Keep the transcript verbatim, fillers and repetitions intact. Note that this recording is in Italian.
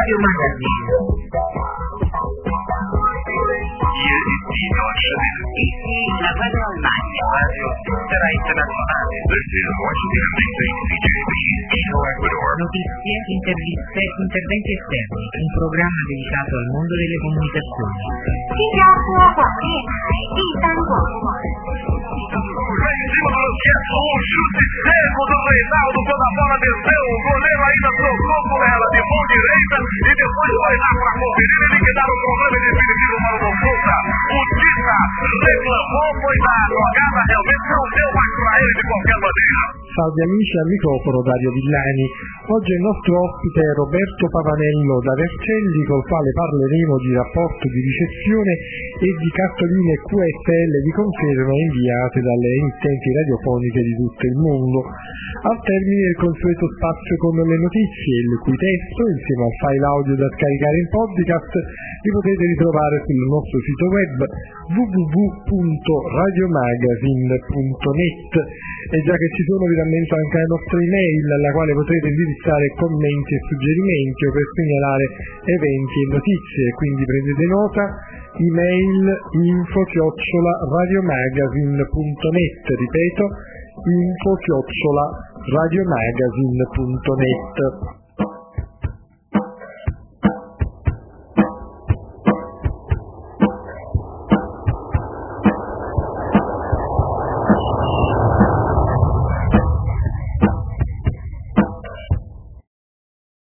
Radio Magazine. Hier ist die deutsche Welle. Ici la Radio Allemagne. Radio Intera Internazionale. This is Washington D C, C J B, Quito, Ecuador. Notizie, interviste, interventi esterni. Un programma dedicato al mondo delle comunicazioni. 新加坡广电台第三广播网。 Vencimos o chute seco do Reinaldo quando a bola desceu, o goleiro ainda tocou com ela de mão direita e depois foi lá para conferir e liquidar o problema definitivo para o Consulta. O Tita reclamou, foi da jogada, realmente não deu mais para ele de qualquer maneira. Salve amici, al microfono Dario Villani. Oggi il nostro ospite è Roberto Pavanello da Vercelli, col quale parleremo di rapporto di ricezione e di cartoline Q S L di conferma inviate dalle emittenti radiofoniche di tutto il mondo. Al termine del consueto spazio con le notizie, il cui testo, insieme al file audio da scaricare in podcast, li potete ritrovare sul nostro sito web w w w punto radiomagazine punto net. E già che ci sono, vi rammento anche la nostra email, alla quale potrete indirizzare commenti e suggerimenti o per segnalare eventi e notizie. Quindi prendete nota: email info chiocciola radiomagazine punto net, ripeto, info chiocciola radiomagazine punto net.